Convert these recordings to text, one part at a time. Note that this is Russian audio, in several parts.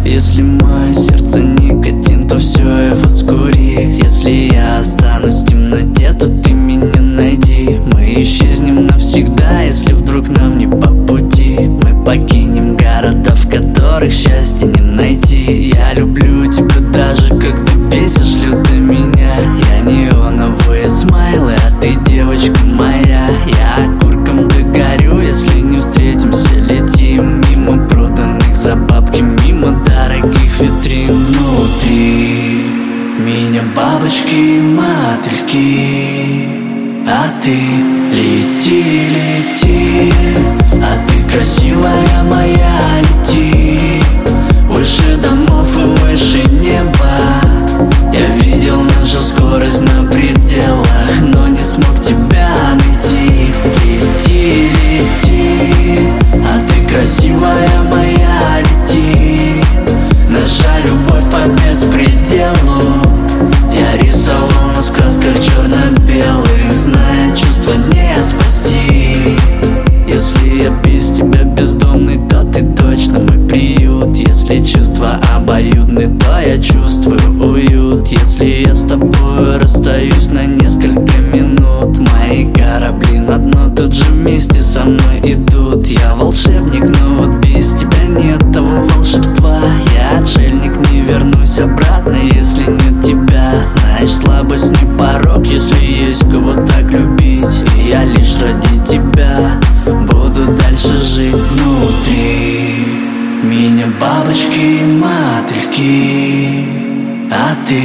Если мое сердце никотин, то все его скури. Если я останусь в темноте, то ты меня найди. Мы исчезнем навсегда, если вдруг нам не по пути. Мы покинем города, в которых счастья не найти. Я люблю тебя даже когда бесишь люто меня. Я неоновые смайлы, а ты девочка моя. Я окурком догорю, если не встретимся. Летим мимо проданных за бабки, мимо дорогих витрин. Внутри меня бабочки и мотыльки, а ты лети, лети. А ты красивая моя, лети выше домов и выше неба. Я видел нашу скорость на пределах, но не смог тебя найти. Лети, лети, а ты красивая моя, лети. Наша любовь по беспределу. Я рисовал нас в красках черно-белых, зная, чувства не спасти. Если я без тебя бездомный, то ты точно мой приют. Если чувства обоюдны, то я чувствую уют. Если я с тобой расстаюсь на несколько минут, мои корабли на дно тут же вместе со мной идут. Я волшебник, но вот без тебя нет того волшебства. Я отшельник, не вернусь обратно, если нет тебя. Знаешь, слабость не порок, если есть кого так любить. И я лишь ради тебя буду дальше жить. Внутри меня бабочки и мотыльки, а ты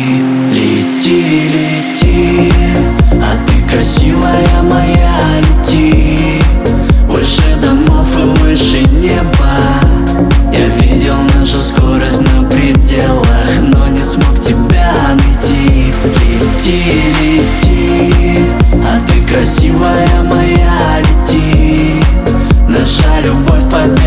лети, лети. А ты красивая моя, лети выше домов и выше неба. Я видел нашу скорость на пределах, но не смог тебя найти. Лети, лети, а ты красивая моя, лети. Наша любовь по